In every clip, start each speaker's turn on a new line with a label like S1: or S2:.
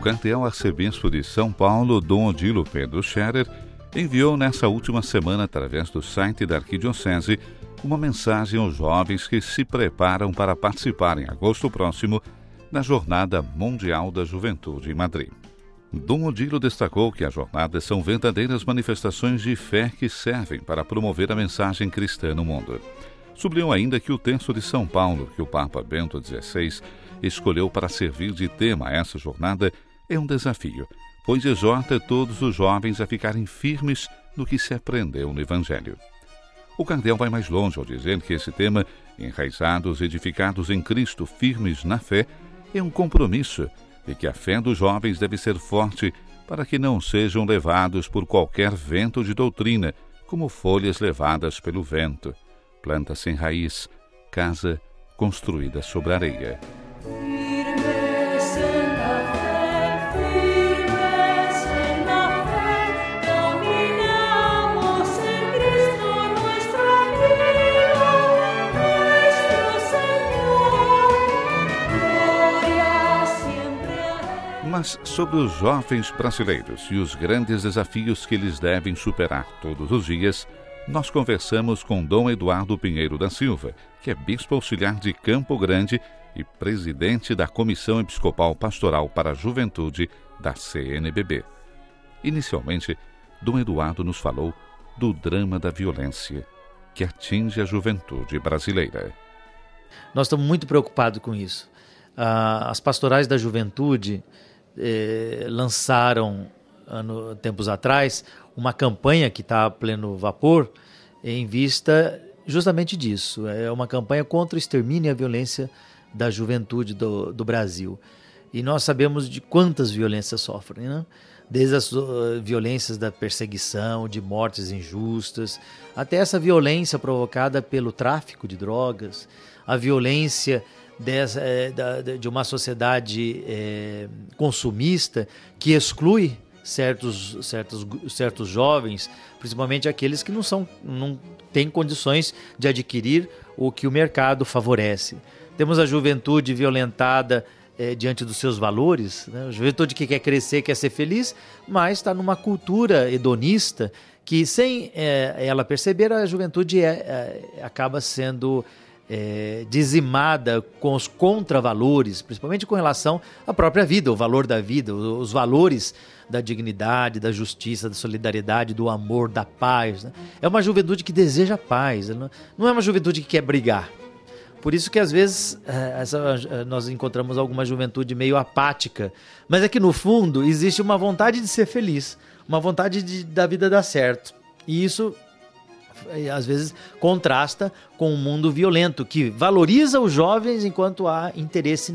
S1: cardeal arcebispo de São Paulo, Dom Odilo Pedro Scherer, enviou nessa última semana, através do site da Arquidiocese, uma mensagem aos jovens que se preparam para participar em agosto próximo da Jornada Mundial da Juventude em Madrid. Dom Odilo destacou que as jornadas são verdadeiras manifestações de fé que servem para promover a mensagem cristã no mundo. Sublinhou ainda que o terço de São Paulo, que o Papa Bento XVI escolheu para servir de tema a essa jornada, é um desafio, pois exorta todos os jovens a ficarem firmes no que se aprendeu no Evangelho. O cardeal vai mais longe ao dizer que esse tema, enraizados, edificados em Cristo, firmes na fé, é um compromisso e que a fé dos jovens deve ser forte para que não sejam levados por qualquer vento de doutrina, como folhas levadas pelo vento. Planta sem raiz, casa construída sobre areia. Mas sobre os jovens brasileiros e os grandes desafios que eles devem superar todos os dias, nós conversamos com Dom Eduardo Pinheiro da Silva, que é bispo auxiliar de Campo Grande e presidente da Comissão Episcopal Pastoral para a Juventude da CNBB. Inicialmente, Dom Eduardo nos falou do drama da violência que atinge a juventude brasileira.
S2: Nós estamos muito preocupados com isso. As pastorais da juventude lançaram, tempos atrás, uma campanha que está a pleno vapor em vista justamente disso. É uma campanha contra o extermínio e a violência da juventude do Brasil. E nós sabemos de quantas violências sofrem, né? Desde as violências da perseguição, de mortes injustas, até essa violência provocada pelo tráfico de drogas, a violência de uma sociedade consumista que exclui certos jovens, principalmente aqueles que não têm condições de adquirir o que o mercado favorece. Temos a juventude violentada diante dos seus valores, né? A juventude que quer crescer, quer ser feliz, mas está numa cultura hedonista que, sem ela perceber, a juventude acaba sendo dizimada com os contravalores, principalmente com relação à própria vida, o valor da vida, os valores da dignidade, da justiça, da solidariedade, do amor, da paz, né? É uma juventude que deseja paz, não é uma juventude que quer brigar. Por isso que às vezes nós encontramos alguma juventude meio apática, mas é que no fundo existe uma vontade de ser feliz, uma vontade da vida dar certo. E isso às vezes contrasta com um mundo violento que valoriza os jovens enquanto há interesse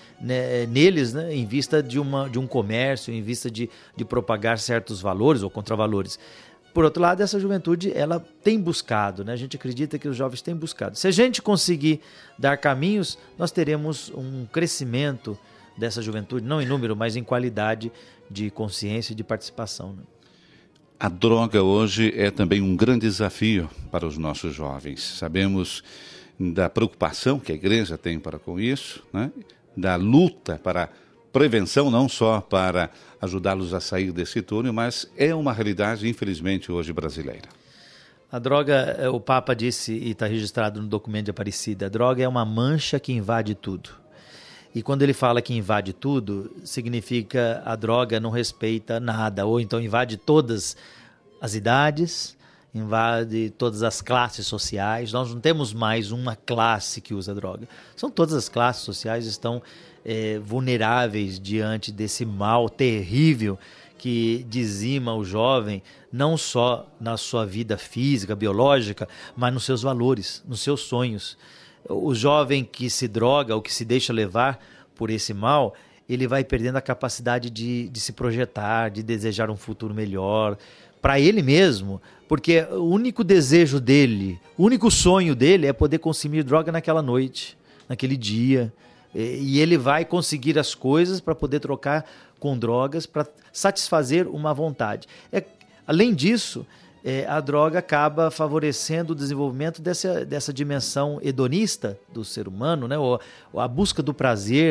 S2: neles, né, em vista de um comércio, em vista de propagar certos valores ou contravalores. Por outro lado, essa juventude ela tem buscado, né? A gente acredita que os jovens têm buscado. Se a gente conseguir dar caminhos, nós teremos um crescimento dessa juventude, não em número, mas em qualidade de consciência e de participação, né?
S1: A droga hoje é também um grande desafio para os nossos jovens. Sabemos da preocupação que a igreja tem para com isso, né? Da luta para prevenção, não só para ajudá-los a sair desse túnel, mas é uma realidade, infelizmente, hoje brasileira.
S2: A droga, o Papa disse, e está registrado no documento de Aparecida, a droga é uma mancha que invade tudo. E quando ele fala que invade tudo, significa a droga não respeita nada, ou então invade todas as idades, invade todas as classes sociais. Nós não temos mais uma classe que usa droga. São todas as classes sociais estão vulneráveis diante desse mal terrível que dizima o jovem, não só na sua vida física, biológica, mas nos seus valores, nos seus sonhos. O jovem que se droga ou que se deixa levar por esse mal, ele vai perdendo a capacidade de se projetar, de desejar um futuro melhor para ele mesmo, porque o único desejo dele, o único sonho dele é poder consumir droga naquela noite, naquele dia. E ele vai conseguir as coisas para poder trocar com drogas, para satisfazer uma vontade. Além disso, a droga acaba favorecendo o desenvolvimento dessa dimensão hedonista do ser humano, né? A busca do prazer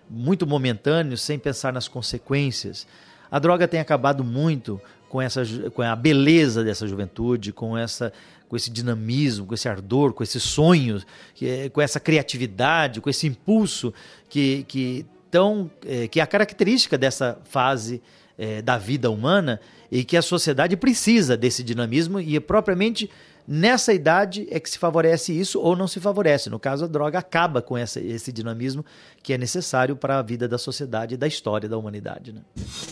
S2: muito momentâneo, sem pensar nas consequências. A droga tem acabado muito com a beleza dessa juventude, com esse dinamismo, com esse ardor, com esses sonhos, com essa criatividade, com esse impulso que é a característica dessa fase da vida humana, e que a sociedade precisa desse dinamismo, e propriamente nessa idade é que se favorece isso ou não se favorece. No caso, a droga acaba com esse dinamismo que é necessário para a vida da sociedade e da história da humanidade, né?